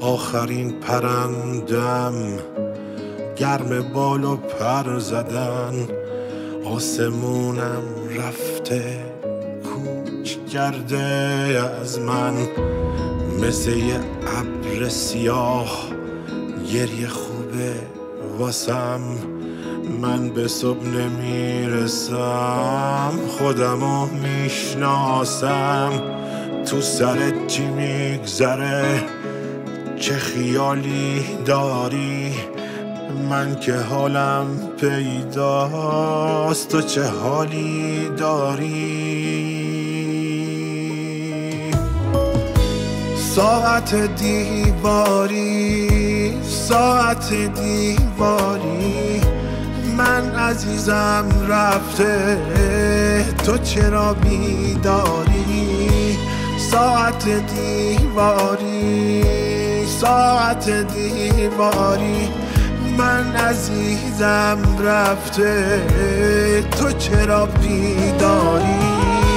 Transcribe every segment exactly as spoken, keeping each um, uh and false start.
آخرین پرندم گرم بال و پر زدن، آسمونم رفته کوچ کرده از من، مثل یه ابر سیاه گریه خوبه واسم. من به صبح نمیرسم، خودمو میشناسم، تو سرت چی میگذره، چه خیالی داری، من که حالم پیداست، تو چه حالی داری. ساعت دیواری، ساعت دیواری، من عزیزم رفته، تو چرا بیداری. ساعت دیواری، ساعت دیواری، من عزیزم رفته، تو چرا بیداری.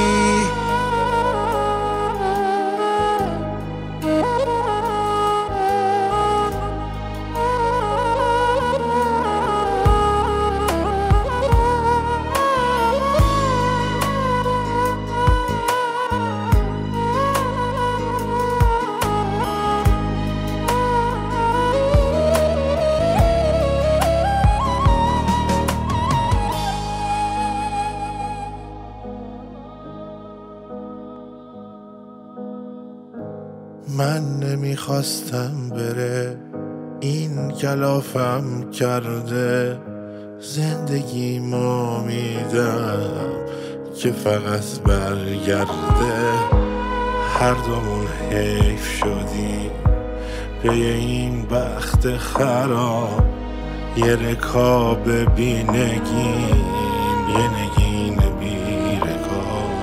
من نمیخواستم بره، این کلافم کرده، زندگیمو میدم که فقط برگرده. هر دومون حیف شدی به این بخت خراب، یه رکاب بی نگین، یه نگین بی رکاب.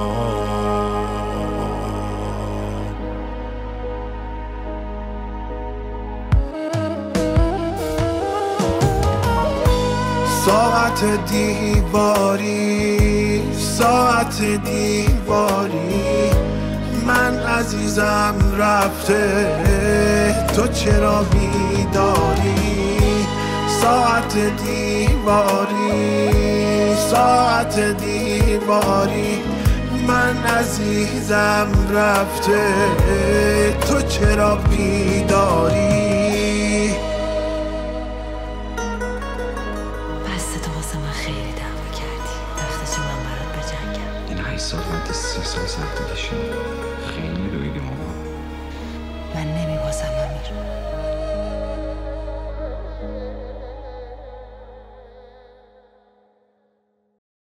ساعت دیواری، ساعت دیواری، من عزیزم رفته، تو چرا بیداری. ساعت دیواری، ساعت دیواری، من عزیزم رفته، تو چرا بیداری. این هشت سال بعد سی سال زندگیشون خیلی دویدیم